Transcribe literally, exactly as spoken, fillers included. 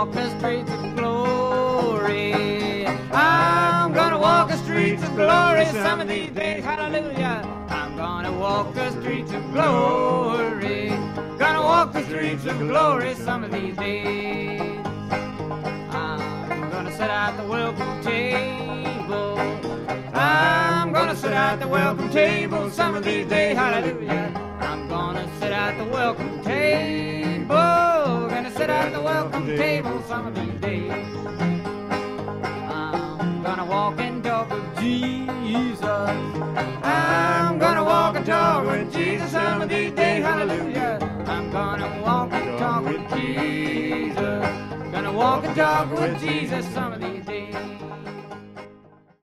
walk the streets of glory. I'm gonna walk the streets of glory some of these days. Hallelujah. I'm gonna walk the streets of glory. Gonna walk the streets of glory some of these days. I'm gonna sit at the welcome table. I'm gonna sit at the welcome table some of these days. Hallelujah. I'm gonna sit at the welcome table. Gonna sit at the welcome table some of these days. I'm gonna walk and talk with Jesus. I'm gonna walk and talk with Jesus some of these days. Hallelujah. I'm gonna walk and talk with Jesus. Gonna walk and talk with Jesus some of these days.